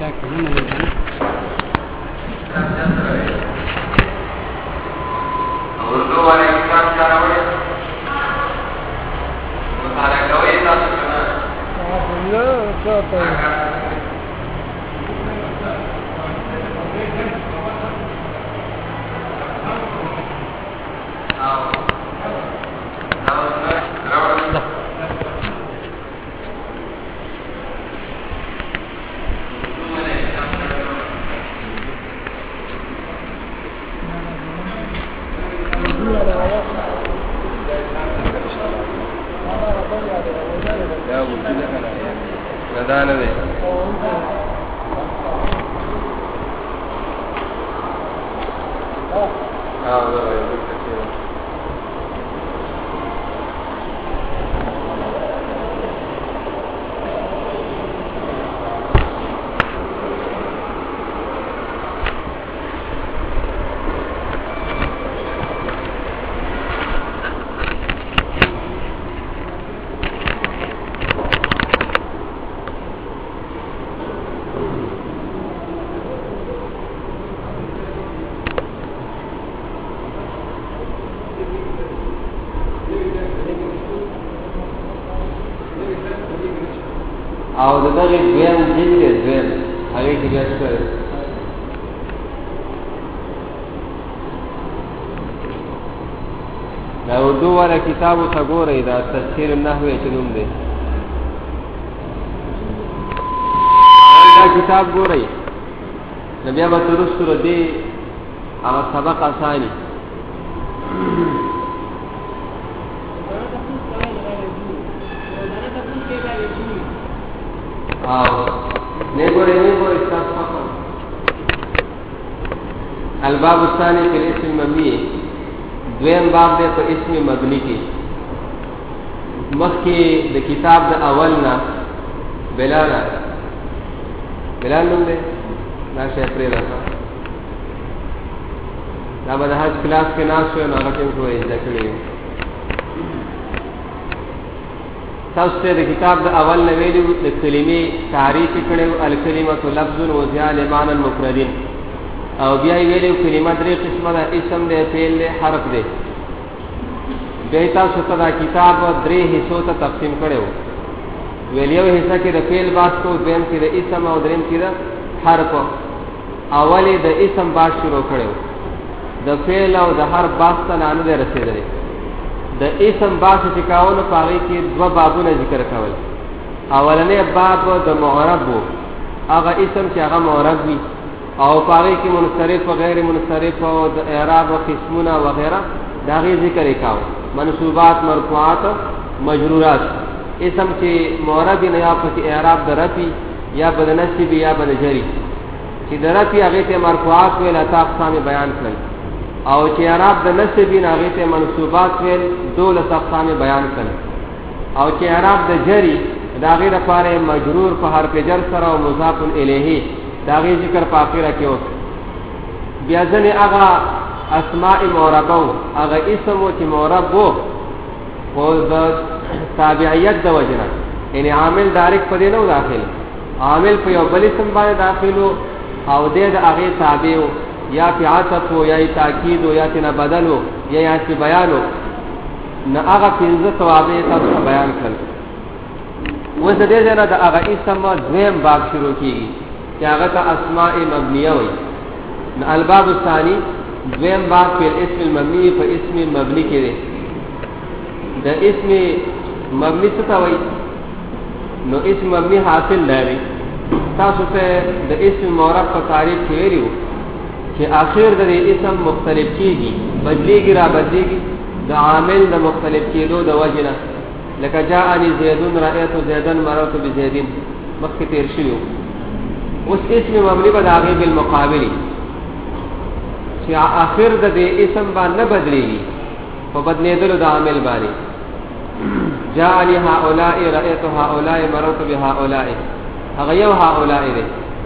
اردو والے کتاب چلاوي مطالعه کوي تاسو کنه الله څه ندانه ده او دغه دویم جلد دویم هغه کې بیا څه دا اردو والا کتاب ته ګورئ دا تفسیر النحو چې نوم دی دا کتاب ګورئ نو بیا به ترسره دی هغه سبق اساني الباب الثاني في الاسم المبني دویم باب دے تو اسم مبنی کی مخی د کتاب د اولنا بلال نوم دے ناشه پریدا دا به حج کلاس کې ناس شو نو هغه کوی ذکر تاسو ته د کتاب د اول نه ویلو د کلمې تعریف کړو الکلمه لفظ و زیان معنی مفردین او بیا ویلو کلمه درې قسمه ده اسم ده فعل ده حرف ده بیا تاسو ته دا کتاب درې حصو ته تقسیم کړو ویلیو حصہ کې د فعل باس کو دویم کې د اسم او دریم کې د حرف اولی د اسم باس شروع کړو د فعل او د حرف باس ته نه نه رسیدل د اسم باس چې کاونه پاره کې دو بابونه ذکر کول اولنې باب د معرب هغه اسم چې هغه معرب وي او پاره کې منصرف او غیر منصرف او د اعراب او قسمونه وغیرہ دا غي ذکر وکاو منصوبات مرفوعات مجرورات اسم چې معرب نه یا په اعراب درفي یا بدنسب یا بدجری چې درفي هغه ته مرفوعات ویل اقسام بیان کړل او چې اعراب د نسب نه هغه ته منصوبات ویل دولت اقسام بیان کړل او چې اعراب د جری دا غیر لپاره مجرور په حرف جر سره او مضاف الیه دا غي ذکر په اخره کې او بیا ځنه هغه اسماء معربه هغه اسم چې معرب وو او د تابعیت د وجنه یعنی عامل ډایرکټ په دې نه داخل عامل په یو بل اسم باندې داخلو او د هغه تابع یا فی عطف یا تاکید یا تنا بدلو یا تی بیانو نه هغه پنځه توابع تاسو بیان کړل وځ دې نه د هغه اسم دویم باب شروع کیږي چې هغه ته اسماء مبنیه وي نو الباب الثاني دویم باب په اسم المبنی په اسم مبنی کې دی د اسم مبنی څه ته وایي نو اسم مبنی حاصل لري تاسو ته د اسم معرب په تعریف کې ویلو چې اخر د اسم مختلف کیږي بدلیږي را بدلیږي د عامل د مختلف کېدو د وجنه لکه جاءني زيد رأيت زيدا مررت بزيد مخکې تیر شوی اوس اسم مبني به داغه بالمقابل چې اخر د اسم باندې بدلیږي په بدلیدلو د عامل باندې جاءني هؤلاء رأيت هؤلاء مررت بهؤلاء هغه یو هؤلاء دی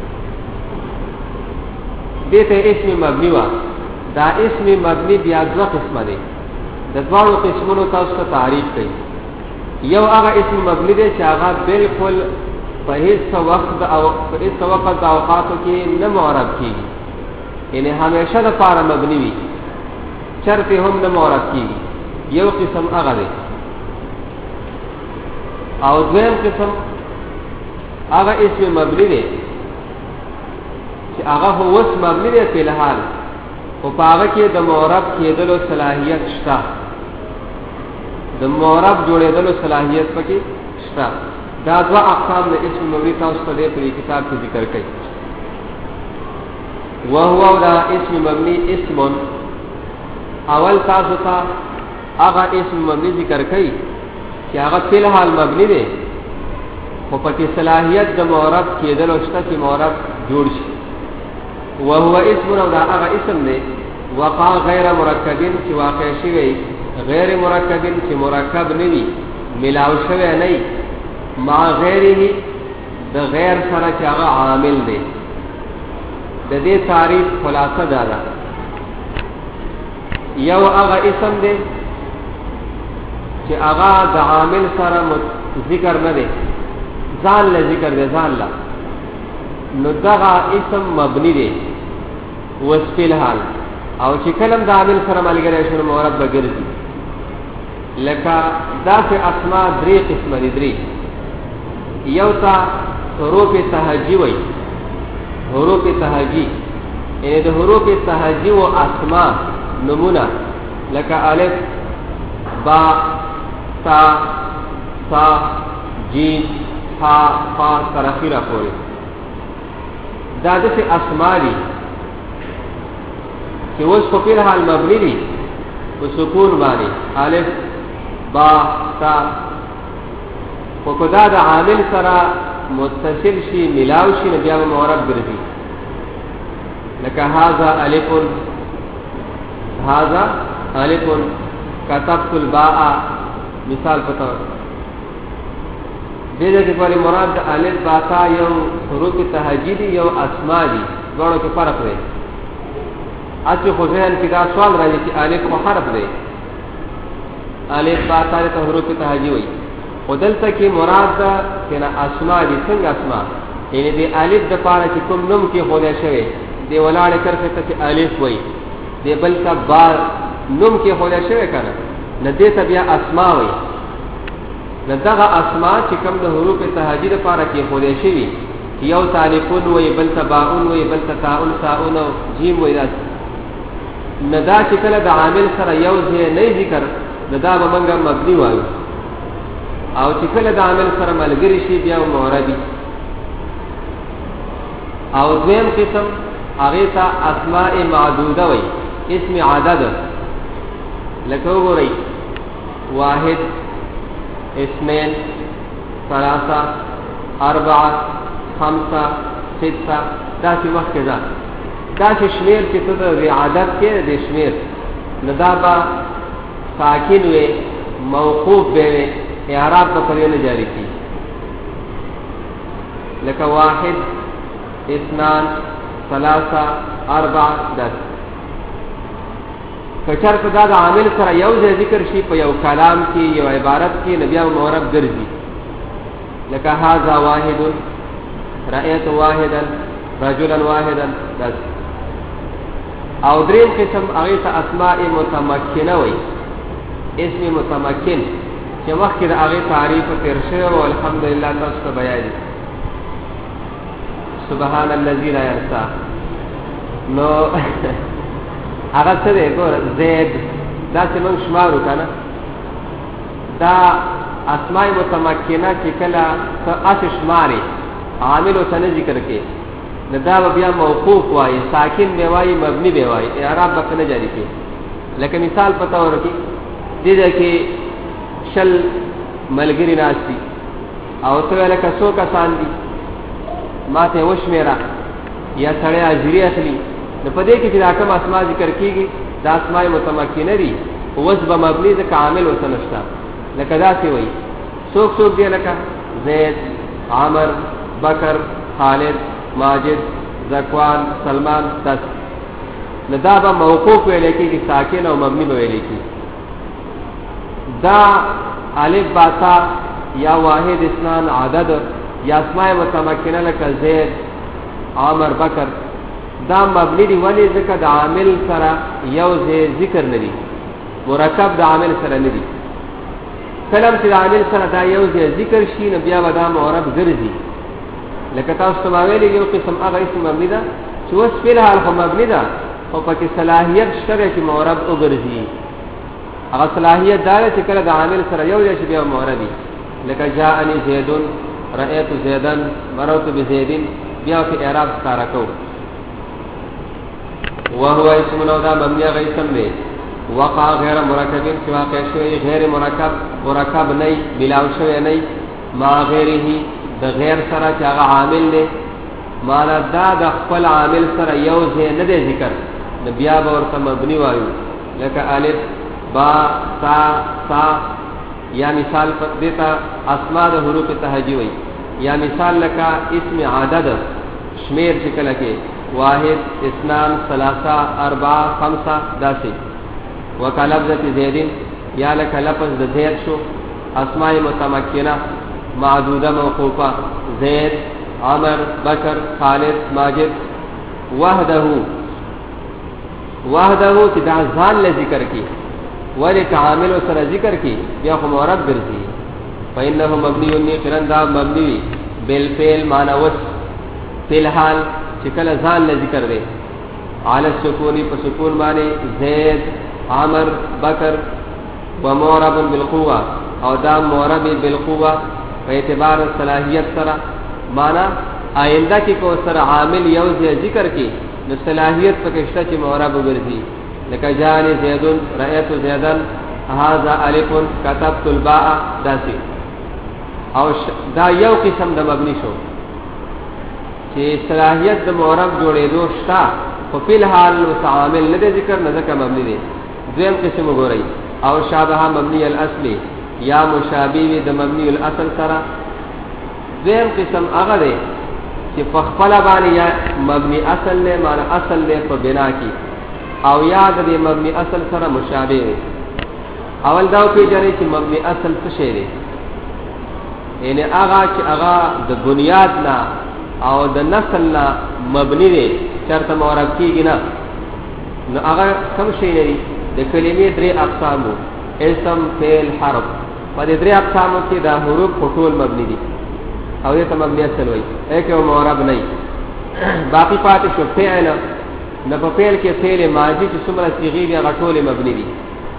دته اسم مبني وا دا اسم مبني بیا دوه قسمه دي د دوه قسمونو تاسو ته تعریف کړي یو هغه اسم مبني دی چې هغه بالکل په هیڅ وخت د اوقاتو کې نه معرب کیږي، یعنی همیشه د پاره مبني وي، شرط هم نه معرب کیږي. یو قسم هغه دی. او دویم قسم هغه اسم مبني دی چې هغه هو اوس مبني دی په الحال، او په هغه کې د معرب کېدلو صلاحیت شته، د معرب جوړېدلو صلاحیت پکې شته. دا دوه اقسام د اسم مبني تاسو ته په کتاب کې ذکر کړي. وهو دا اسم مبني اسم اول تاسو ته هغه اسم مبني ذکر کړي چې هغه په الحال مبني دی، خو پکې صلاحیت د معرب کېدلو شته چې معرب جوړ شي. وهو اسم او دا هغه اسم دی وقع غیر مرکبین چې واقع شوی غیر مرکبین چې مرکب نه وي، ملاو شوی نه وي، مع غیره د غیر سره چې هغه عامل دی. د دې تعریف خلاصه دا ده. یو هغه اسم دی چې هغه د عامل سره ذکر نه دی، ځان له ذکر دی، ځان له، نو دغه اسم مبني دی وصف الحال. او چې کلم د عامل سره ملګری شنو معرب به ګرځي. لکه داسې اسماء درې قسمه دي، درې. یو ته حروف تهجی وایي، حروف تهجی یعنی د حروف تهجی و اسماء نمونه لکه الف با تا سا جیم ها فا تر اخره پورې. دا داسې اسماء دي چې اوس په فعل حال مبني دي په سکون باندې، الف با تا، خو که دا د عامل سره متصل شي ملاو شي نو بیا به معرب ګرځي. لکه هذا الف، هذا الف كتبت الباء، مثال پتا دې دې په لري مراد د الف با تا یو حروف تهجیدی یو اسماء دي، ورته کې فرق دی. اته خو ځین کې دا سوال راځي چې الف خو حرف دی، الف با تا ته حروف تهجی وایي، او دلته کې مراد ده کنه اسماء دي. څنګه اسماء؟ یعنی د الف د پاره چې کوم نوم کې خو دې شوی دی ولاړ کرته ته الف وایي، دی بل کا با نوم کې خو دې شوی کنه نه دې ته بیا اسماء وایي. نه دغه اسماء چې کوم د حروف تهجی د پاره کې خو دې شوی، یو تالفون وایي، بل تباون وایي، بل تاون ساون او جیم وایي. نه دا چې کله د عامل سره یو ځای نه ذکر نه دا به موږ مبني وایو، او چې کله د عامل سره ملګری شي بیا معربي. او دویم قسم هغه ته اسماء معدوده وایي، اسم عدد. لکه وګورئ واحد، اثنين، ثلاثة، أربعة، خمسة، ستة، داسې مخکې ده. داسې شمیر چې ته د عدد کې د شمیر نو دا به ساکن وي، موقوف به وي، اعراب به پرې نه جاری کېږي. لکه واحد، اثنان، ثلاثة، أربعة، دس. که چېرته دا د عامل سره یو ځای ذکر شي په یو کلام کې یو عبارت کې نو بیا معرب ګرځي. لکه هذا واحد، رأيت واحدا، رجلا واحدا، دس. او دریم قسم هغې ته اسماء متمکنه وایي، اسم متمکن چې مخکې د هغې تعریف تېر شوی او الحمدلله تاسو ته بیان دي. سبحان الذي لا ينسى. نو هغه څه دی؟ ګوره زید داسې موږ شمارو که نه، دا اسماء متمکنه چې کله ته هسې شمارې عامل ورته نه ذکر کړې نو دا به بیا موقوف وایي، ساکن به وایي، مبني به وایي، اعراب به نه جاري کړي. لکه مثال په طور کې دې ځای کې شل ملګري ناست دي او ته ویې لکه څو کسان دي، ما ته یې وشمېره یا سړی حاضري اخلي. نو په دې کې چې دا کوم اسماء ذکر کېږي دا اسماء متمکنه دي، اوس به مبني ځکه عامل ورته نشته. لکه داسې وایي څوک څوک دی، لکه زید، عمر، بکر، خالد، ماجد، زکوان، سلمان، دس. نو دا به موقوف ویلی کېږي، ساکن او مبني به ویلی کېږي. دا الف با تا یا واحد، اثنان، عدد یا اسماء متمکنه لکه زید عمر بکر دا مبنی دی ولی ذکر دا عامل سره یو ذکر ندی مرکب دا عامل سره ندی کلم چې دا عامل سره دا یو ذکر شي نو بیا به دا معرب ګرځي لکه تاسو ته ویلي یو قسم هغه اسم مبنی ده چې اوس په الحال خو مبنی ده او پکې صلاحیت شته چې معرب وګرځي هغه صلاحیت دا چې کله د عامل سره یو ځای شي بیا معربي لکه جاءني زید رأيت زيدا مررت بزيد بیا په اعراب ستاره کو وهو اسم نو دا مبني غیسم دی وقع غیر مرکب چې واقع شوی غیر مرکب نه ملاو شوی نه ما غیره د غیر سره چې هغه عامل دی معنا دا د خپل عامل سره یو ځای نه دی ذکر د بیا به ورته مبني وایو لکه الف با تا یا مثال دیتا اسماء د حروف تهجی وای یا مثال لکه اسم عدد شمیر چې کله کې واحد اثنان ثلاثه اربعه خمسه داسې وکلفظ زید یا لکه لفظ د زید شو اسماء متمکنه معدوده موقوفه زید عمر بکر خالد ماجد وحده چې دا ځان له ذکر کی ولک عامل سره ذکر کی بیا خو معرب ګرځي فإنه مبني قرن دا مبني بالفعل معنی وس فی الحال چې کله ځان له ذکر دی علی السکون په سکون باندې زید عمر بکر ومعرب بالقوه او دا معرب بالقوه په اعتبار صلاحیت سره معنی آینده کې کو سره عامل یو ذکر کی نو صلاحیت پکې شته چې معرب وګرځي لکه جاءني زید رأيت زيدا هذا الف كتبت الباء داسي او دا یو قسم د مبني شو چې صلاحیت د معرب جوړېدو شته په فعل حال او عامل نه ذکر نه ځکه مبني دي دویم قسم وګورئ او شابه مبني الاصلي یا مشابه د مبني الاصل سره دویم قسم هغه دی چې په خپل باندې یا مبني اصل له معنی اصل له په بنا کې او یاد دې مبني اصل سره مشابه دی اول دا په جری چې مبني اصل څه شی دی یعنی هغه چې هغه د بنیاد نه او د نسل نه مبني دی چرته معرب کیږي نه نو هغه کوم شی دی د کلمې درې اقسام اسم فعل حرف په دې درې اقسامو کې دا حروف ټول مبني دي او دې ته مبني اصل وایي اې او معرب نه باقی پاتې شو فعل نه په فعل کې فعل ماضي چې څومره صيغې دي هغه ټول مبني دي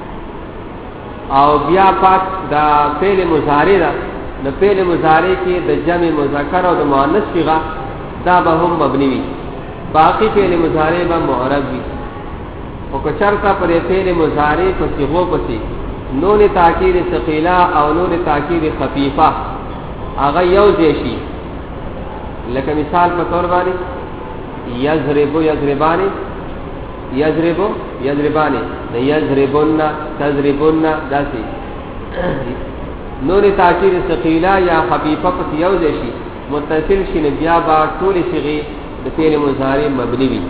او بیا پات دا فعل مضارع ده د فعل مضارع کې د جمع مذکر او د مؤنث صيغه دا به هم مبني وي باقی فعل مضارع به معرب وي او که چرته پر فعل مضارع په صيغو پسې نون تاکید ثقيله او نون تاکید خفيفه هغه یو ځای شي لکه مثال په تور باندې یضربو یضربانی یضربو یضربانی نه یضربون تضربون داسې نون تاکید ثقيله یا خفيفه په یو ځای شي متصل شي نه بیا با ټول صيغه د فعل مضارع مبني وي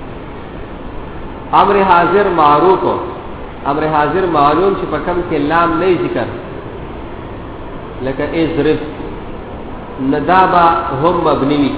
امر حاضر معروف امر حاضر معلوم چې په کوم کې لام نه ذکر لکه اضرب ندابا هم مبني وي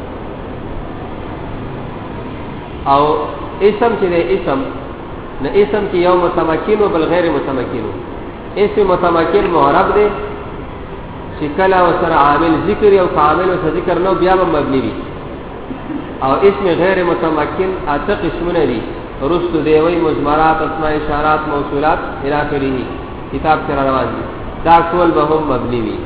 او اسم چې دی اسم نه اسم کې یو متمکن او بل غیر متمکن اسم متمکن معرب دی چې کله وسره عامل ذکر او عامل او ذکر نو بیا به مبني وي او اسم غیر متمکن اته قسمونه دي رست دیوی مضمرات اسماء اشارات موصولات الى اخره کتاب سره روان دي دا ټول به هم مبني وي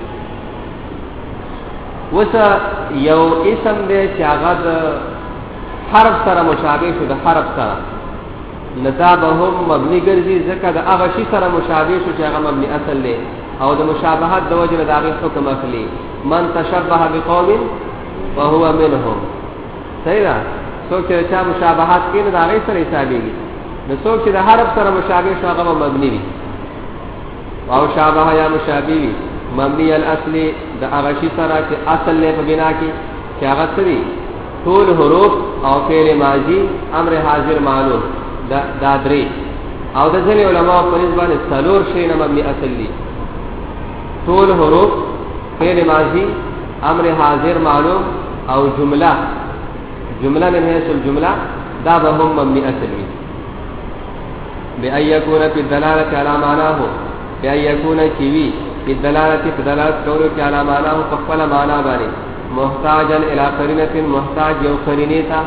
وسه یو اسم دی چې هغه د حرف سره مشابه شو د حرف سره ندا به هم مبني ګرځي ځکه د هغه شی سره مشابه شو چې هغه مبني اصل دی او د مشابهت د وجه د هغه حکم اخلي من تشبه بقوم وهو منهم صحیح ده څوک چې چا مشابهت کوي د هغه سره حسابيږي نو څوک چې د حرف سره مشابه شو هغه مبني وي او شابه یا مشابه وي مبني الاصلي د هغه شی سره چې اصل له په بنا کې چې هغه سری ټول حروف او فعل ماضي امر حاضر معلوم دا درې او د ځینې علماء په نسبت څلور شی نه مبني اصل دي ټول حروف فعل ماضي امر حاضر معلوم او جمله من حيث الجمله دا به هم مبني اصل وي بأن يكون في الدلاله على معناه بأن يكون كيوي في الدلاله في دلالت کولو کې على معناه فقل معنا باندې محتاجا الى قرینه محتاج یو قرینه تا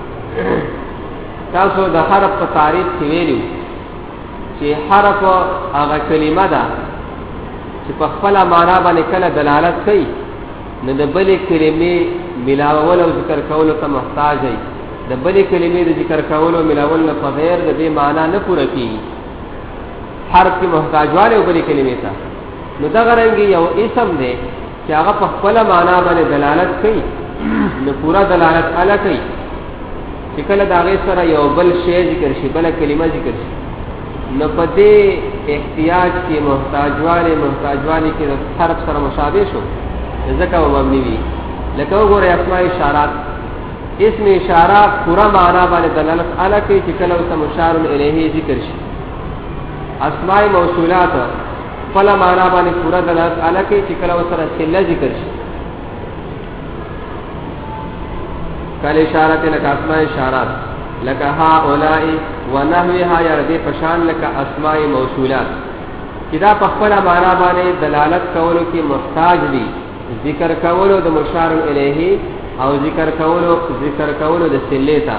تاسو د حرف په تعریف کې ویلو چې حرف هغه کلمه ده چې په خپل معنا باندې کله دلالت کوي نه د بلې کلمې ملاول او ذکر کولو ته محتاج دی د بلې کلمې د ذکر کولو ملاول نه په غیر د دې معنا نه پوره کیږي حرف کې محتاج والے او بلې کلمې ته نو دا غرانګي یو اسم دی چې هغه په خپل معنا باندې دلالت کوي نو پورا دلالت اله کوي چې کله دا غي سره یو بل شی ذکر شي بل کلمه ذکر شي نو په دې احتیاج کې محتاج والے کې د حرف سره مشابه شو ځکه و مبني وي لکه وګوره اسماء اشارات اسم اشاره پورا معنا باندې دلالت اله کوي چې کله اوس مشار الیه ذکر شي اسماء موصولات فلا معنا باندې پورا دلالت اله کوي چې کله اوس سره صله ذکر شي کله اشارات لك اسماء اشارات لك هؤلاء ونحوها یا دې پشان لك اسماء موصولات کدا په خپل معنا باندې دلالت کولو کې محتاج دي ذکر کولو د مشار الیه او ذکر کولو د صله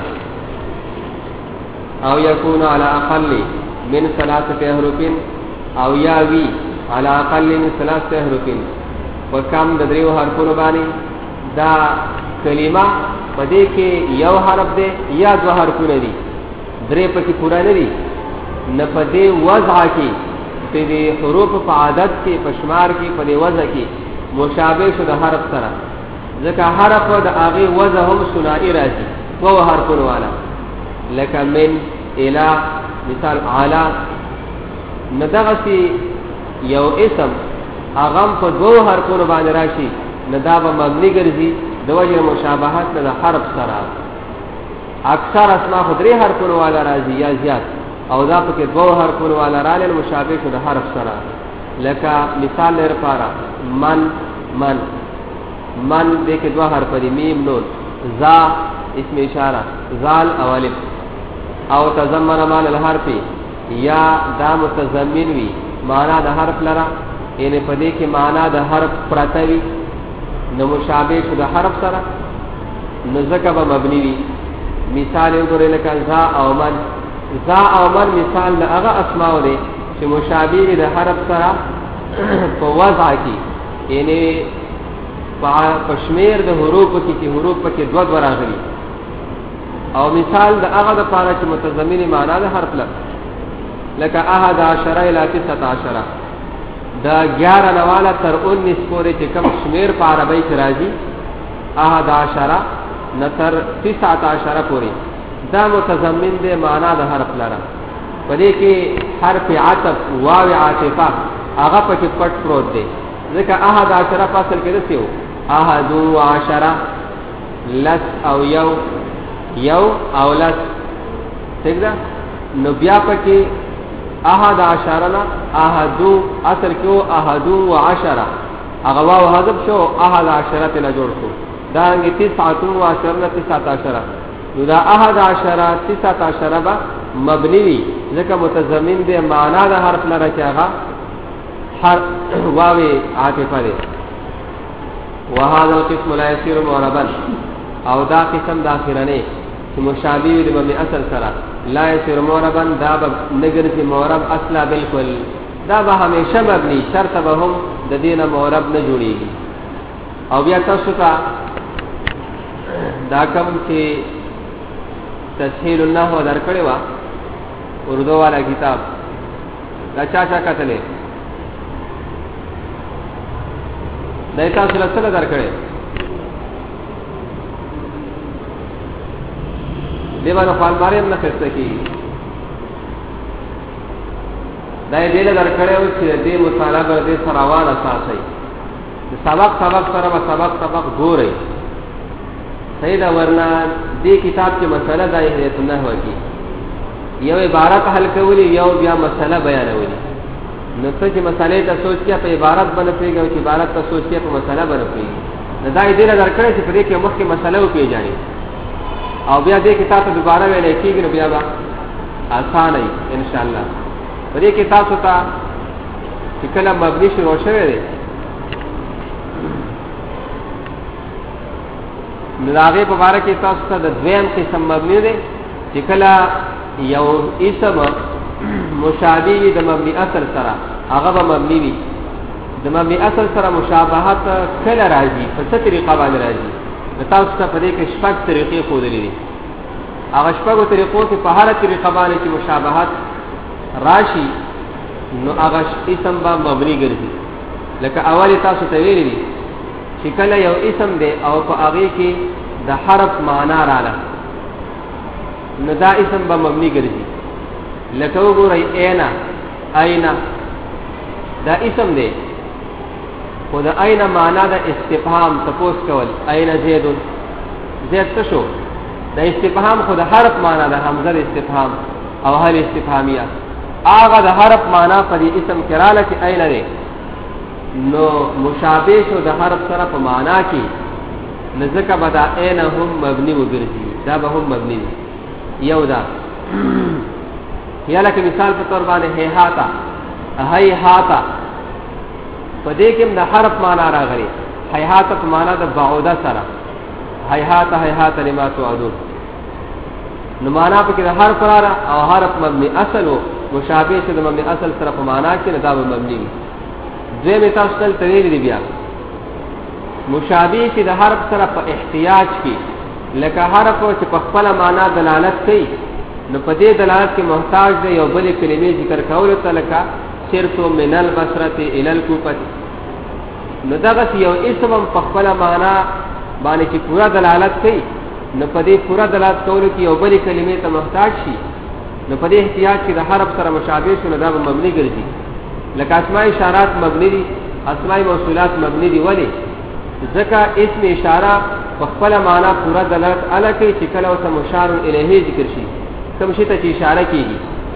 او يكون على اقل من 3 حروف او یاوی على اقل من 3 حروف وکم د دریو حرفونو باندې دا کلمه پدې کې یو حرف دی یا دو حرفونه دي درې پکې پورا نه دي نه پدې وضع کې په دې حروف په عادت کې پشمار کې په دې وضع کې مشابه شو د حرف سره ځکه حرف د هغه وضع هم ثنائي راځي وو حرفونه والا لکه من الى مثال علا ندغسی یو اسم اغم په دوه حرفونو باندې راشي نداب مبني ګرځي د وجه مشابهت د حرف سره اکثر اسماء خدري حرفونو والا راځي یا زیات او دا په کې دوه حرفونو والا راځي مشابه شو د حرف سره لکه مثال لپاره من دې کې دوه حرف دي میم نون ذا اسم اشاره زال او الف او تضمن معنى الحرف یا دا متضمن وی معنا د حرف لرا یعنی په دې کې معنا د حرف پرتوي نو مشابه شو د حرف سره نو ځکه به مبني وي مثال وګورئ لکه ذا او من مثال د هغه اسماء دي چې مشابه دي د حرف سره په وضع کې یعنی په شمیر د حروف کې چې حروف کې دوه راغلي او مثال د هغه د پاره چې متضمن معنا د حرف لکه 11 الى 19 دا 11 نواله تر 19 پورې چې کوم شمیر په عربی کې راځي 11 نتر 19 پورې دا متضمن د معنا د حرف لره په دې کې حرف عطف واو عاطفه هغه په کې پټ پروت دی ځکه 11 فاصل کې رسیو 11 لس او یو او لس ٹھیک ده نو بیا پکې 11 نا احدو اصل کې 11 هغه واو حذف شو 11 ته جوړ شو دا انګه 19 نو دا 19 با مبني وي ځکه متضمن دی معنا د حرف لره چې هغه حرف واو عاطفه دی وهذا القسم لا يصير معربا او دا قسم د اخرنه چې مشابه دی مبني اصل سره لا يصير معربا دا نګرځي معرب اصلا بالکل دا به همیشه مبني شرط به هم د دینه معرب نه جوړيږي او بیا تاسو ته دا کوم چې تسهيل النحو درکړی و اردو والا کتاب دا چا کتلې دا تاسو له څه درکړی دیوانو خپل ماریم نه خسته کی دا دې له درکړیو چې دې مطالعه دې سراوان اساسي سبق سره ګورئ صحیح دا ورنه دې کتاب کې مسله دا هدایت النحو کی یو عبارت حل کولی یو بیا مسله بیانولی نو څه چې مسالې ته سوچ کې په عبارت باندې پیږي او چې عبارت ته سوچ کې په مسله باندې پیږي دا یې دې درکړی چې په دې کې مخکې مسله وپېژنې او بیا دې کې تاسو دوباره ویلی کېږي نو بیا به اسانه وي انشاءالله. په دې کې تاسو ته چې کله مبني شروع شوی دی نو د هغې په باره کې تاسو ته د دویم قسم مبني دی چې کله یو اسم مشابه وي د مبني اصل سره هغه به مبني وي. د مبني اصل سره مشابهت کله راځي په څه طریقه باندې راځي نو تاسو ته په دې کې شپږ طریقې ښودلې دي. هغه شپږو طریقو کې په هره طریقه باندې چې مشابهت راشي نو هغه اسم به مبني ګرځي. لکه اول تاسو ته ویلي دي چې کله یو اسم دی او په هغې کې د حرف معنا راله نو دا اسم به مبني ګرځي. لکه وګورئ اینا دا اسم دی خو د اینا معنا د استفهام تپوس کول اینا زیدون زید څه شو د استفهام خو د حرف معنا د حمزه استفهام او هل استفهامیه هغه د حرف معنا په دې اسم کې راله چې اینا دی نو مشابه شو د حرف سره په معنا کې نزدک بدا اینا هم مبني وګرځي دا به هم مبني وي. یو دا یا لکه مثال په تور باندې هیهاتا په دې کې د حرف معنا راغلی هیهاتا په معنا د بعوده سره هیهاتا لما توعدون نو معنا په کې د حرف را او حرف مبني اصل او مشابه شه د مبني اصل سره په معنا کې دا به مبني وي. دوی تاسو ته تویل دی بیا مشابه چې د حرف سره په احتیاج کې لکه حرف چې په خپل معنا دلالت کوي نو په دې دلالت کې محتاج دی یو بل کلمې ذکر کول ته لکه سرتو من البصره الى الكوفه نو دغه یو اسم په خپل معنا باندې چې پورا دلالت کوي نو په دې پورا دلالت کول کې یو بل کلمې ته محتاج شي نو په دې احتیاج کې د حرف سره مشابه شونه دا به مبني ګرځي. لکه اسماء اشارات مبني دي اسماء موصولات مبني دي ولی ځکه اسم اشاره په خپل معنا پورا دلالت علی کوي چې کله اوسه مشار الیه ذکر شي کوم شي ته چې اشاره کیږي.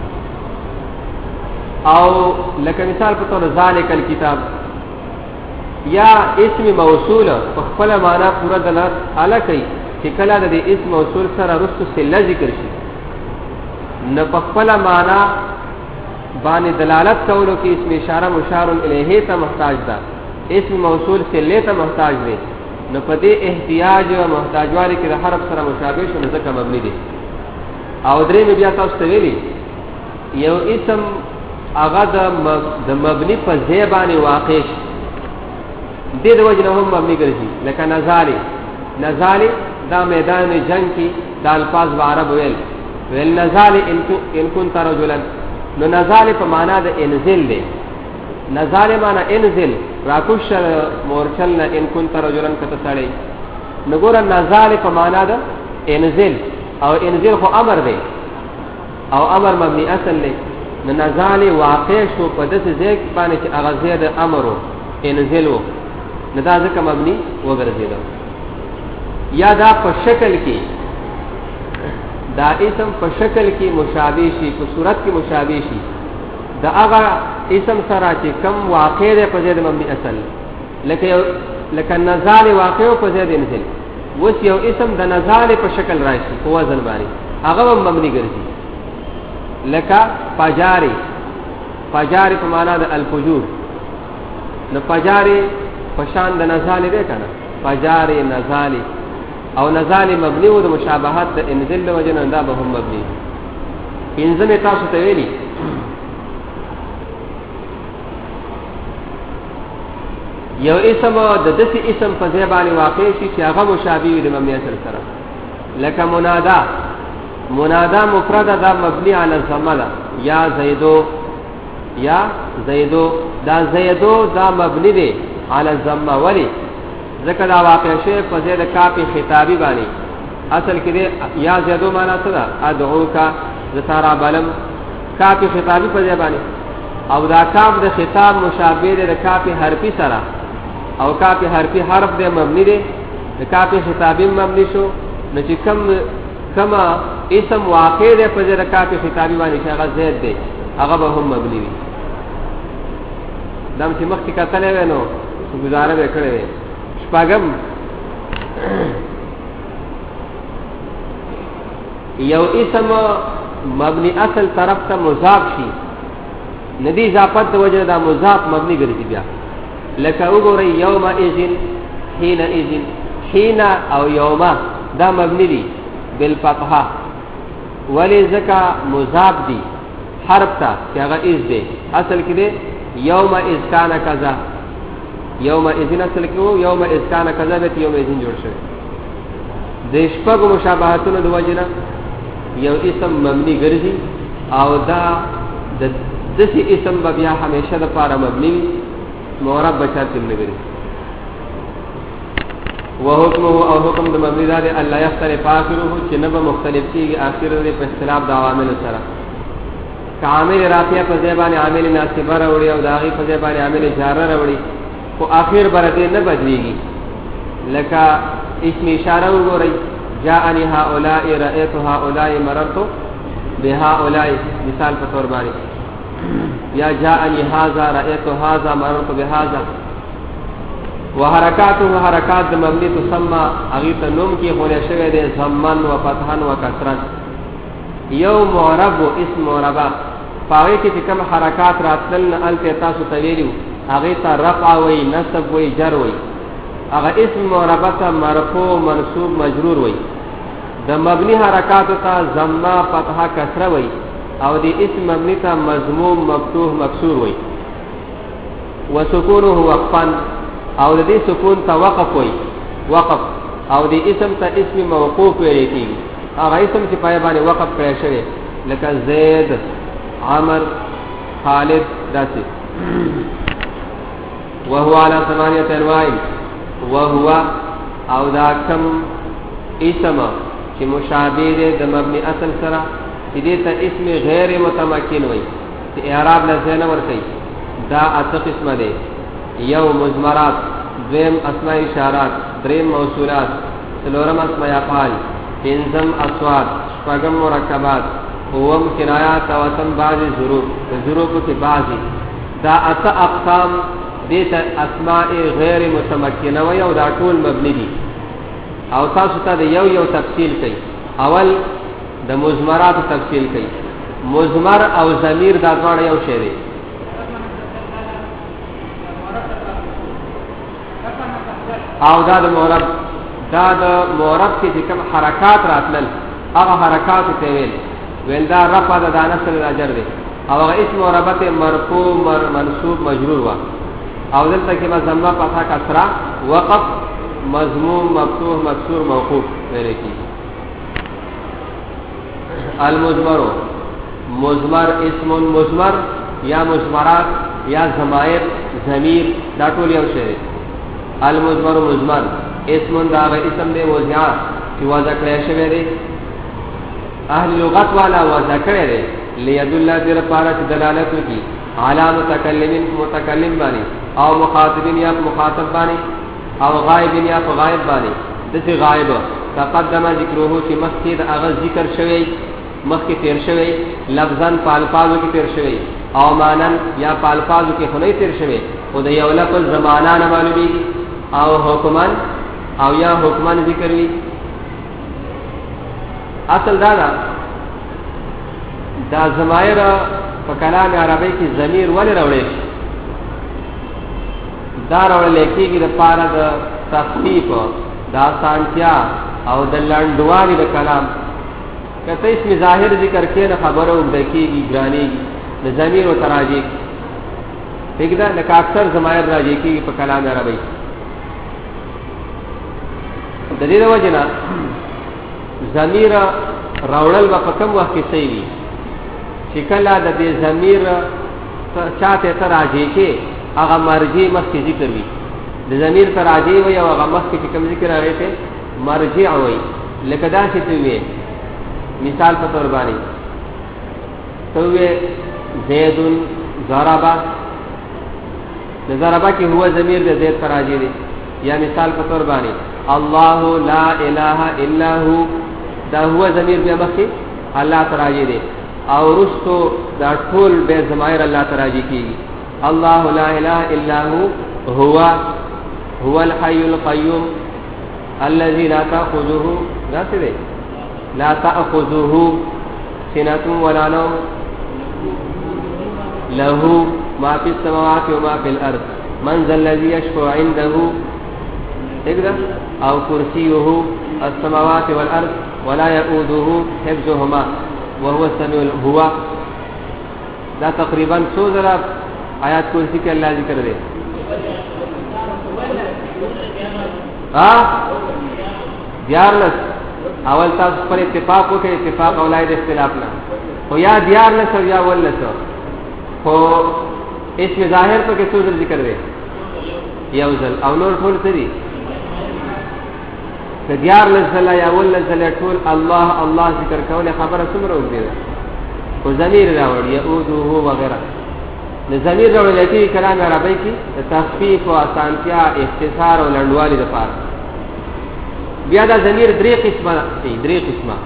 او لکه مثال په تور ذالک الکتاب یا اسم موصول په خپل معنا پورا دلالت علی کوي چې کله د اسم موصول سره رستو صله ذکر شي نه په خپل معنا باندې دلالت کولو کې اسم اشاره مشار الیه ته محتاج ده اسم موصول صله ته محتاج دی نو په دې احتیاج او محتاجوالي کې د حرف سره مشابه شو نه ځکه مبني دي. او درې بیا تاسو ته ویلي یو اسم هغه د مبني په ځای باندې واقع شي دې د وجه نه هم مبني ګرځي. لکه نزالي دا میدان جنگ کې د الفاظ به عرب ویل نزالي ان كنت رجلا نو نزالي په معنا د انزل دی. نزالي معنا انزل راکوش مورچلنا ان كنت رجلا کته سړی نو ګور نزالي په معنا د انزل او انزل خو امر دی او امر مبني اصل دی نو نزالي واقع شو په داسې ځای باندې چې هغه ځای د امرو انزلو نو دا ځکه مبني وګرځیدل. یا دا په شکل کې دا اسم په شکل کې مشابه شي په صورت کې مشابه شي دا هغه اسم سره چې کم واقع دی په ځای د مبني اصل لکه نزال واقع په ځای د انزل وس یو اسم د نزال په شکل راشي په وزن باندې هغه مبني ګرځي. لکه فجاری په معنا د الفجور نو فجاری په شان د نزال دی کنه فجاری نزالی او نزالی مبنی و د مشابهت د انزل د وجه نه دا به هم مبني. پنځم تاسو ته ویلي یو اسم د دسی اسم په ځای باندې واقع شي چې هغه مشابه وي د مبني اصل سره. لکه منادا مفرد دا مبني علی الضمه یا زیدو دا زیدو دا مبني دی علی الضمه ولی ذکر دا واقع شی په ځای د کاف خطابی باندې اصل کې یا زیدو معنا څه ده ادعوکا زتارا بلم کاف خطابی په ځای باندې او دا کاف د خطاب مشابه دی د کاف حرفی سره او کاف حرفی حرف دی مبني دی د کاف خطابی مبني شو نو چې کما اسم واقع دی په ځای د کاف خطابی باندې چې هغه زید دی هغه به هم مبني وي. دم چې مخکې کتلې نو گزاره وکړې. شپږم یو اسم مبنی اصل طرف ته مضاف شي ندی اضافت د وجه دا مضاف مبنی ګرځي بیا لکه وګورئ یوم اذن حين اذن حين او یوم دا مبنی دي بالفتحه ولی زکا مضاف دي حرف تا چې هغه از دی اصل کې دی یوم اذ کان کذا یوم اذن اصل کې وو یوم اذ کان کذا به یوم اذن جوړ شوی د شپږو مشابهتونو د وجنه یو اسم مبنی ګرځي او دا د دسی اسم بیا همیشه د پاره مبنی معرب بچات نه ګرځي وحکمه او حکم د مبنی دار الله یختلف اخره چې نه به مختلف کیږي اخر د په اختلاف د عوامل سره کامل رافعه په ځای باندې عامل ناسبه راوړي او داغي په ځای باندې عامل جاره راوړي او اخر برته نه بدليږي لکه اسم اشاره وګورئ جاءني هؤلاء رأيت هؤلاء مررت بهؤلاء مثال په تور باندې یا جاءني هذا رأيت هذا مررت بهذا وحرکاته حرکات د مبنی تسمى اغیت نوم کې خولې شوی دی ضمن و فتحا و کسرا یو معرب و اسم معربه پاوی کې کوم حرکات راتلل الته تاسو تویلو اغیت رفع وی نصب وی جر وی اغه اسم معربه ته مرفوع منصوب مجرور وی د مبنی حرکات ته ضمه فتحه کسره وی او د اسم مبنی ته مضموم مفتوح مکسور وی وسکونه وقفا او د دې سکون ته وقف وي وقف او د اسم ته اسم موقوف ویل کیږي هغه اسم چې پای باندې وقف کړی شوی لکه زید عمر خالد داسې وهو على ثمانيه انواع وهو او دا کم اسم چې مشابه دی د مبني اصل سره دې ته اسم غیر متمکن وي چې اعراب لزین ورته دا اته قسمه دي یو مضمرات دویم اسماء اشارات دریم موصولات څلورم اسماء افعال پنځم اصوات شپږم مرکبات اوم کنایات او اتم بعض ظروف کې بعضی دا اته اقسام دې ته اسماء غیر متمکنه وي او دا ټول مبني دي او تاسو ته یو تفصیل کوي اول د مضمرات تفصیل کوي مضمر او ضمیر دا ډول یو شی دی او دا د معرب کې کوم حرکات راتلل هغه حرکات ته ویل دا رفع د نصر الاجر دی او هغه اسم معربت مرفوع منصوب مجرور وا او دلته کې ضمه فتحه کسره وقف مضموم مفتوح مکسور موقوف ویل کی المضمر مضمر اسم مضمر یا مضمرات یا ضمائر ضمیر دا ټول یو شی دی المضمر مضمر اسم دا اسم دی وضع چې وضع کړی شوی دی اهل لغت والا وضع کړی دی ليدل در پارا چې دلالت وکي علی متکلم باندې او مخاطبین یا مخاطب باندې او غائبین یا غائب باندې دغه غائب تقدم ذکره چې مخکې د هغه ذکر شوی مخکې تیر شوی لفظن پالپازو کې تیر شوی او مانن یا پالپازو کې خو نه تیر شوی او د یو لفظ زمانہ نه معلومیږي او حکمان او یا حکمان ذکر وی اصل دا ضمائر په کلام عربی کې ضمیر ولې راوړي دا راوړل کېږي د پاره د تخفیف د سانتیا او د لنډوالي د کلام کته اسم ظاهر ذکر کې نه خبره وکړي ګرانیږي د ضمیر او تراجی دغه د اکثر ضمائر راځي کې په کلام عربی د دې وجنه ضمیر راوړل په کوم وخت کې صحیح وي چې کله د دې ضمیر چاته تراجی کې هغه مرجع مخکې ذکر وي د ضمیر تراجی وي او هغه مخکې کوم ذکر راغی ته مرجع وي لکه دا چې وي مثال په تور باندې تو زید ضرب ضرب کې هو ضمیر د زید تراجی دی یا مثال په تور باندې الله لا اله الا هو دا هو ضمیر بیا مخکې الله تراجی دی او رستو دا ټول به ضمائر الله تراجی کیږي الله لا اله الا هو الحي القيوم الذي لا تأخذه لا تأخذه سنة ولا نوم له ما في السماوات وما في الأرض من ذا الذي يشفع عنده أو كرسيه السماوات والأرض ولا يؤوده حفظهما وهو السميع هو دا تقریبا 100 آیات کرسی کے اللہ ذکر دے دیارلس اول تاسو پر اتفاق وکړئ اتفاق اولاد اختلافنا او یا دیارلس او یا ولس خو اسم ظاهر په کې 100 ذکر دی یو ځل او نور ټول څه دیارلس ځله یا ولس ځله ټول الله الله ذکر کوله خبره څومره وګړي او ضمیر راوړي یعوده وغیرہ د ضمیر راوړل کې کلام عربی کې تخفیف او اسانتیا اختصار او لنډوالي لپاره بیا دا ضمیر درې قسمه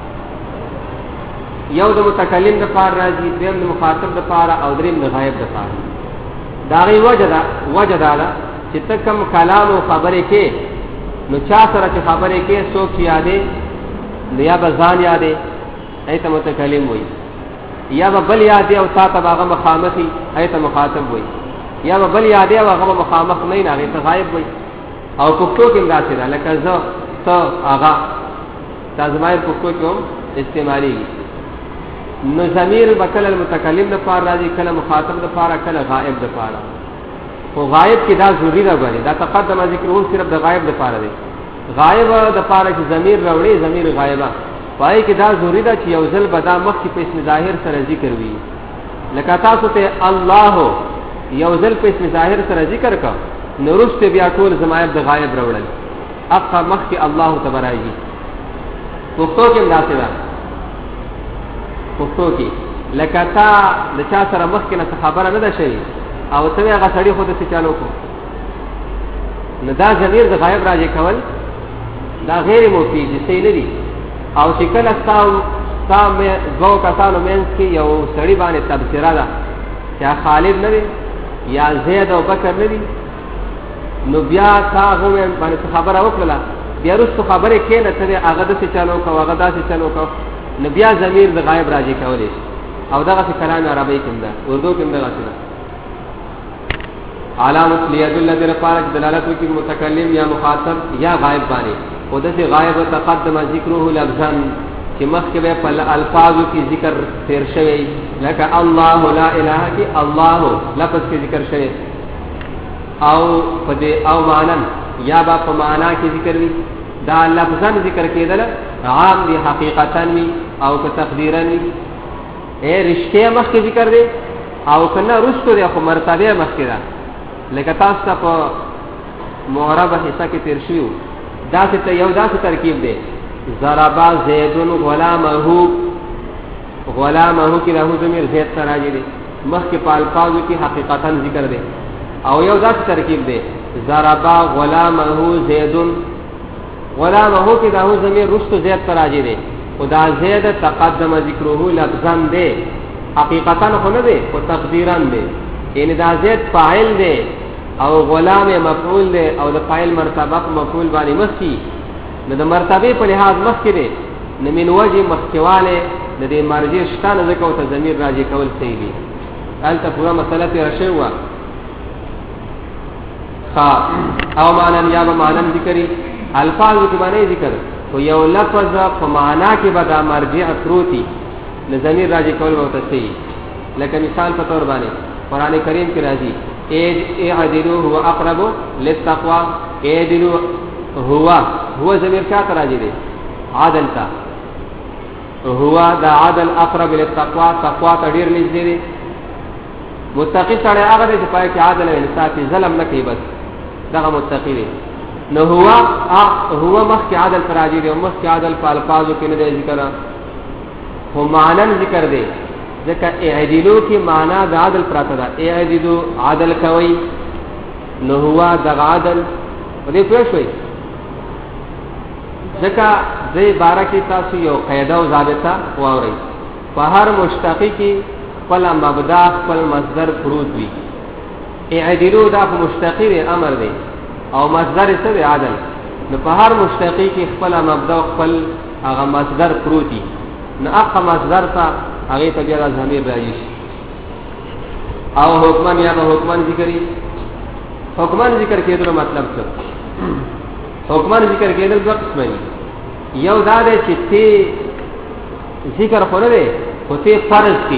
یو د متکلم لپاره راځي دویم د مخاطب لپاره او دریم د غایب لپاره دا غي وجه دا چې تکم کلام او خبرې کې نو چا سره چې خبرې کې څوک یادې یا بزان یادې ایت متکلم وي یا بل یادې او تا ته هغه مخامخي ایت مخاطب وي یا بل یادې او هغه مخامخ نه نه ته غایب وي او پښتو کې راځي لکه زه ته هغه تاسمای پښتو کې هم استعمالي نو ضمیر بکل المتکلم لپاره راځي کله مخاطب لپاره کله غائب لپاره او غائب کې دا ضروری ده غواړي دا تقدم ذکر هو صرف د غائب لپاره دی غائب د لپاره چې ضمیر راوړي ضمیر غائبه پای کې دا ضروری ده چې یو ځل بدا مخ کې په اسم ظاهر سره ذکر وي لکه تاسو ته الله یو ځل په اسم ظاهر سره ذکر کا نورسته بیا ټول ضمائر د غائب راوړل اقا مخ کې الله تبارک پښتو کې داسې ده پښتو کې لکه تا د چا سره مخ کې نه خبره نه ده شي او ته هغه سړی خو ته چالو کو نه دا ضمیر د غائب راځي کول دا غیر مفید څه نه دي او چې کله تاسو دو کسانو مینس کې یو سړی باندې تبصره ده چې خالد نه دی یا زید او بکر نه دی نو بیا تاسو باندې خبره وکړه بیا رسو خبره کې نه ته هغه د چالو کو هغه داسې چالو کو نو بیا ضمیر د غائب راځي کولې او دغه کلام عربی کې ده اردو کې ده غاښه علامت لیدل در پارک دلالت کی متکلم یا مخاطب یا غائب باندې او د غائب تقدم ذکره لفظا چې مخکې په الفاظ کې ذکر تیر شوی لکه الله لا اله کی الله لفظ کې ذکر شوی او په او معنا یا با په معنا کې ذکر وی دا لفظا ذکر کېدل عام دی حقیقتا وی او که تقدیرا وی اے رشته مخکې ذکر دی او کنه رستو دی خو مرتبه مخکې ده لکه تاسو په معربه حصہ کې تیر شیو داسې ته یو داسې ترکیب دی ضربا زید غلامه کې له ضمیر زید سره راځي دی مخکې په الفاظو کې حقیقتا ذکر دی او یو داسې ترکیب دی ضربا غلامه زید غلامه کې له ضمیر رستو زید سره راځي دی او دا زید تقدم ذکره لفظا دی حقیقتا خو نه دی او تقدیرا دی یعنی دا زید فاعل دی او غلام مفعول دی او د فاعل مرتبه مفعول باندې مخکي نو د مرتبه په لحاظ مخکي دی نو من وجه مخکواله د دې مرجع شتانه ځکه او ته ضمیر راځي کول صحیح دی البته پورا مسله تیر شوی او معنا یا به معنا ذکرې الفاظ کې باندې ذکر او یو لفظ په معنا کې به دا مرجع پروتي د ضمیر راځي کول او ته صحیح لکه مثال په تور باندې قران کریم کې راځي اعدلوا هو اقرب للتقوى اعدلوا هو ضمیر کا راځي دی عادل تا هو دا عادل اقرب للتقوى تقوا ډیر نږدې دی متقی سره هغه چې پای کې عادل او انصاف ظلم نه کوي بس دا متقی دی نو هو مخ کې عادل راځي دی او مخ کې عادل په الفاظو کې نه دی ذکر هو معنا ذکر دی ځکه اعدلو کې معنا د عادل پراته ده اعدلو عادل کوي نو هو د عادل په دې پوه شوي ځکه دې بارکه تاسو یو قاعده او ضابطه واورئ په هر مشتقی کې خپل مبدا خپل مصدر پروت وي اعدلو دا په مشتقی امر دی او مصدر څه دی عادل نو په هر مشتقی کې خپل مبدا خپل هغه مصدر پروتي نو هغه مصدر ته هغه ته بیا ضمیر راځي او حکمان یا به حکمان ذکرې حکمان ذکر کېدل مطلب څه حکمان ذکر کېدل دوه قسمه دي یو دا دی چې ته ذکر خو نه دی خو ته فرض کی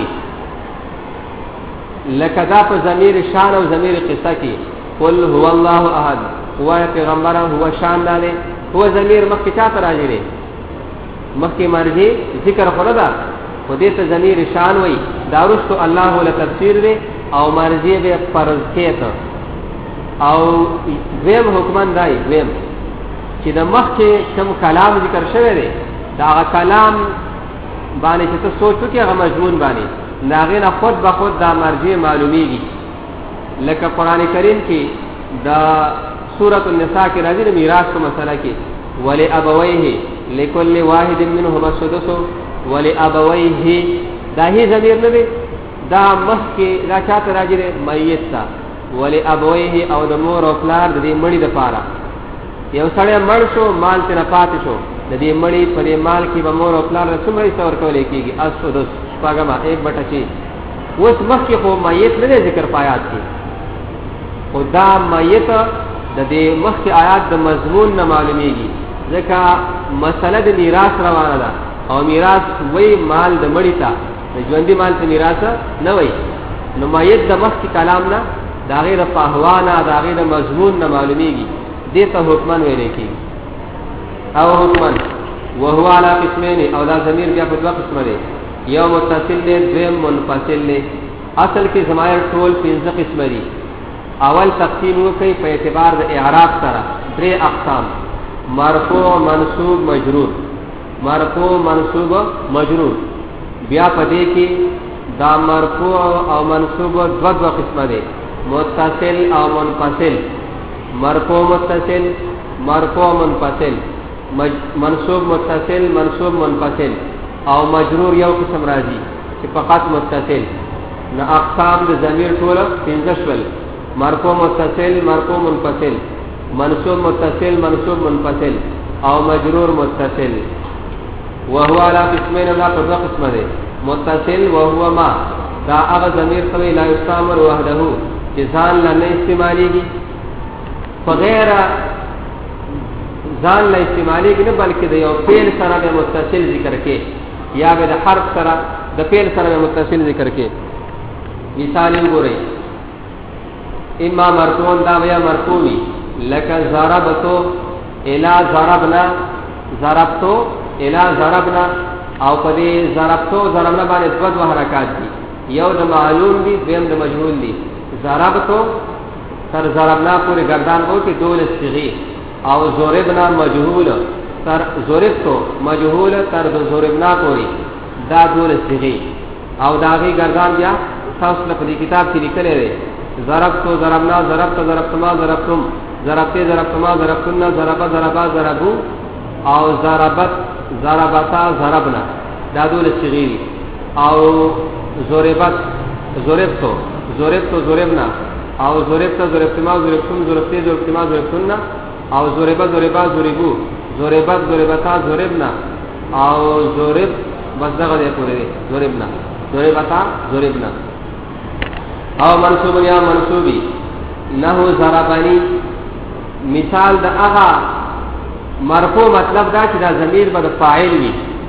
لکه دا په ضمیر شان او ضمیر قصه کې قل هو الله احد هو پیغمبر هو شان لاله هو ضمیر مخکې چاته راځي دی مخکې مرجع ذکر خو نه ده خو دې ته ضمیر شان وای دا رستو الله له تفسیر دی او مرجع به فرض کېته او ویم حکمان دای ویم چې د مخکې کوم کلام ذکر شوی دی دا کلام باندې چې ته سوچو کې هغه مضمون باندې ناغه نه خود به خود دا مرجع معلومیږي لکه قران کریم کې دا سورۃ النساء کې راځي د میراث په مسله کې ولی ابویه لكل واحد منهما السدس ولی ابویه دا هی ضمیر نه دی دا مخکې دا چاته راځي میت تا ولی ابویه او د مور او پلار د دې مړي د پاره یو سړی مړ شو مال ته نه پاتې شو د دې مړي په دې مال کې به مور او پلار څومره څور کولې کېږي اسدس پاګما 1/6 اوس مخکې خو میت نه ذکر پایات کې خدا میت د دې مخکې آیات د مضمون نه معلومیږي ځکه مسله د میراث روانه ده او میراث وای مال د مړی ته د ژوندۍ مال ته میراث نه وای نو میت د مخکې کلام نه دا غیر فهوانا دا غیر مضمون نه معلومیږي دې ته حکمان ویل کېږي او حکمان وهو على قسمين او دا ضمیر بیا په دوه قسمه دي یو متصل دی دویم منفصل دی اصل کې ضمائر ټول 15 قسمه دي اول تقسیم وکي په اعتبار د اعراب سره درې اقسام مرفوع منصوب مجرور مرفوع منصوب مجرور بیا پدې کې دا مرفوع او منصوب دوه قسمه دي متصل او منفصل مرفوع متصل مرفوع منفصل منصوب متصل منصوب منفصل او مجرور یو قسم راځي چې فقط متصل نه اقسام د ضمیر ټول 15 شول مرفوع متصل مرفوع منفصل منصوب متصل منصوب منفصل او مجرور متصل وهو على قسمين لا فرق قسمه ده متصل وهو ما دا هغه ضمیر کوي لا استعمل وحده چې ځان نه استعماليږي بغیر ځان له استعماليږي نه بلکې د یو فعل سره د متصل ذکر کې یا به د حرف سره د فعل سره د متصل ذکر کې مثال وګورئ اما مرفوع دا ویا مرفوعی لکه ضربتو الا ضربنا ضربتو الا ضربنا او پدې ضربتو ضربنا باندې دوه حرکات دي یو د معلوم دي دویم د مجهول دي ضربتو تر ضربنا پورې گردان او کې دول صيغه او ضربنا مجهول تر ضربتو مجهول تر ضربنا پورې دا دول صيغه او داغي گردان بیا تاسو په دې کتاب کې لیکل لري ضربتو ضربنا ضربت ضربتما ضربتم ضربت ضربتما ضربتنا ضرب ضربا ضربو او ضربت ضربتا ضربنا دا دول صيغه او ضربت ضربتو ضربتو ضربنا او ضربت ضربتما ضربتم ضربت ضربتما ضربتنا او ضرب ضربا ضربو ضربت ضربتا ضربنا او ضرب بس دغه دی پورې ضربنا ضربتا ضربنا او منصوب یا منصوبی نحو ضربنی مثال د هغه مرفوع مطلب دا چې دا ضمیر به فاعل وي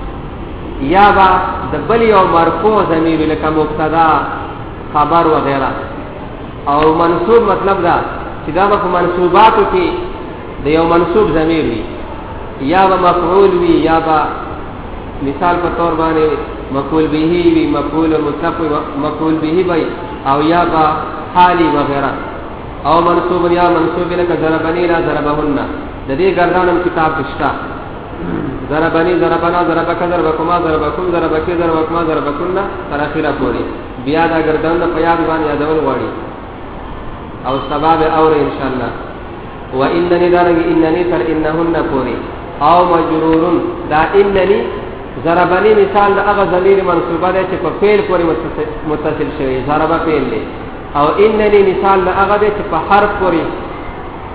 یا با د بل یو مرفوع ضمیر لکه مبتدا خبر وغیرہ او منصوب مطلب دا چې دا په منصوباتو کې د یو منصوب ضمیر وي یا به مفعول وي یا به مثال په تور باندې مفعول به وي مفعول مطلق مفعول به وي او یا با حالی وغیرہ او منصوب یا منصوب لك ضربني لا ضربهن د دې ګردانم کتاب کښتا ضربني ضربنا ضربك ضربكما ضربكم ضربك ضربكما ضربكن تر اخره پوری بیا دا ګردان په یاد باندې یادول غواړي او سبب اور ان شاء الله وانني درج انني تر انهن پوری او مجرور دا انني ضربني مثال د هغه ضمیر منصوبه ده چې په فعل پورې متصل شوی ضربه فعل دی او انني مثال د هغه ده چې په حرف پورې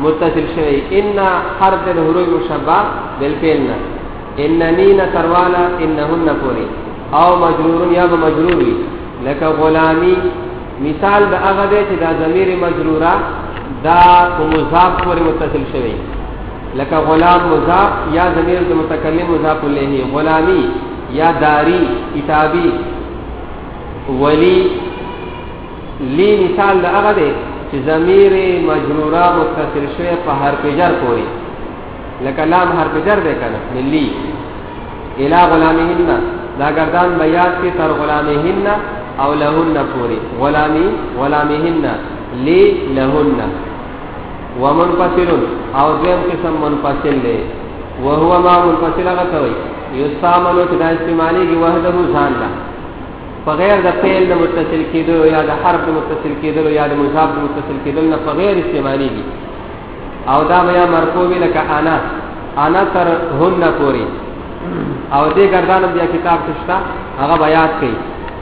متصل شوی. ان حرف د حروف مشبہ بالفعل اننی نتروالا انهن پوری او مجرور یا مجرور وی لکه غلامی مثال د هغه دی چې دا ضمیر مجروره دا مضاف پورې متصل شوی لکه غلام مضاف یا ضمیر د متکلم مضاف الیه غلامی یا داری کتابی ولی لی مثال د هغه دی چې ضمیر مجروره متصل شوی په حرف جر پورې لکه لام حرف جر دی کنه لی الی غلامهن دا گردان بیات کی تر غلامهن او لهن پوری غلامهن لی لهن ومنفصل او دویم قسم منفصل لے وهو ما منفصل غتوی یستعملو چدا استعمالی کی وحده ځان لا بغیر د فعل د متصل کیدلو یا د حرف د متصل کیدلو یا د مضاف د متصل کیدلو نه بغیر استعمالی کی او دا بیا مرفوع لکه انا تر هن پوری او دې گردان بیا کتاب تشتا هغه بیات کړي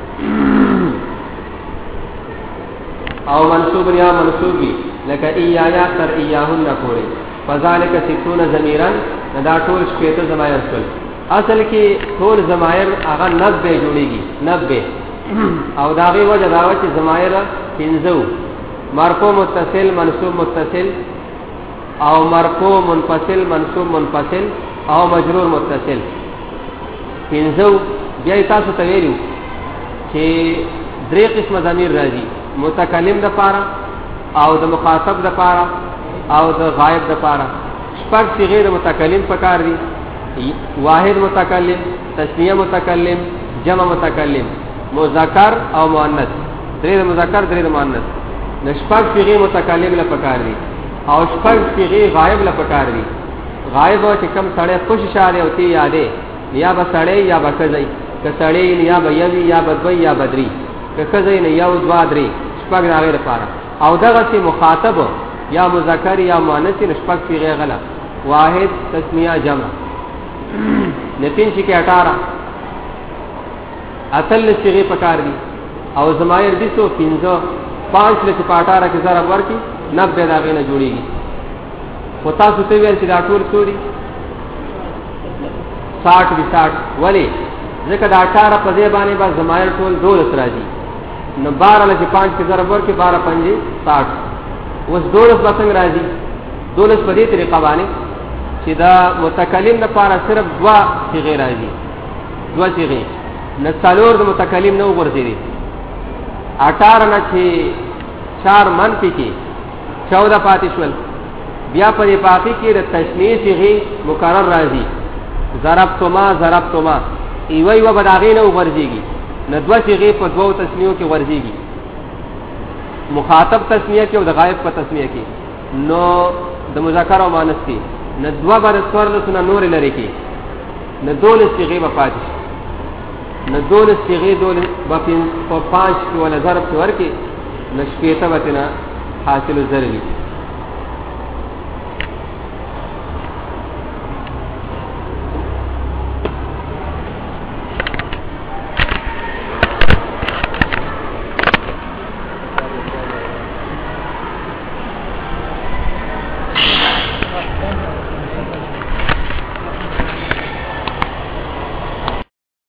او منصوب یا منصوبی لکه ایا تر ایاهن پوری فذلک 60 ضمیرا دا ټول شپږ ضمائر ټول اصل کې ټول ضمائر هغه 90 جوړيږي 90 او دا غي وجه دا چې ضمائر 15 مرفوع متصل منصوب متصل او مرفوع منفصل منصوب منفصل او مجرور متصل 15 بیا تاسو ته ویلو چې درې قسم ضمیر راځي متکلم د پاره او د مخاطب د پاره او د غائب د پاره شپږ صيغه د متکلم پکار دي واحد متکلم تسنیه متکلم جمع متکلم مذکر او مؤنث درې د مذکر درې د مؤنث نشپږ صيغه متکلم له پکار دي او شپږ صيغه غائب له پکار دي غائب او چې کم سړی خوش شاله او تی یادې یا بسړی یا بکځي که سړی یا بیوی یا بدوی یا بدری که کځي نه یو دوا درې شپږ راغی لپاره او دغه چې مخاطب یا مذکر یا مؤنث نشپږ صيغه غلا واحد تسنیه جمع نتین چې 18 اصل صيغه پکار دي او ضمائر دي 115 5 لکه 18 کې ضرب ورکی 90 داغه نه جوړيږي او تاسو ته ویل چې دا ټول څوري 60 دي 60 ولی ځکه دا 18 په ځای باندې با ضمائر ټول 12 راځي نو 12 لکه 5 کې ضرب ورکی 12 5 60 اوس 12 بسنګ راځي 12 په دې طریقه باندې چې دا متکلم لپاره صرف دوا صيغه راځي دوا صيغه نه څلور د متکلم نو ورځي 18 نه چې 4 منفي کې 14 پاتې شول بیا په دې باقي کې د تشنیه صيغه مکرر راځي ضربتما ایوي و بداغې نه ورځيږي نه دوا صيغه په دوو تسنیو کې ورځيږي مخاطب تسنیه کې او د غائب په تسنیه کې نو د مذکر او مؤنث کې نه دوا بر څورل سن نور لري کې نه دول صيغه په پاتې نه دول صيغه دول په 5 کې ولا ضرب ورکې نشپېته وتنه حاصل ضربي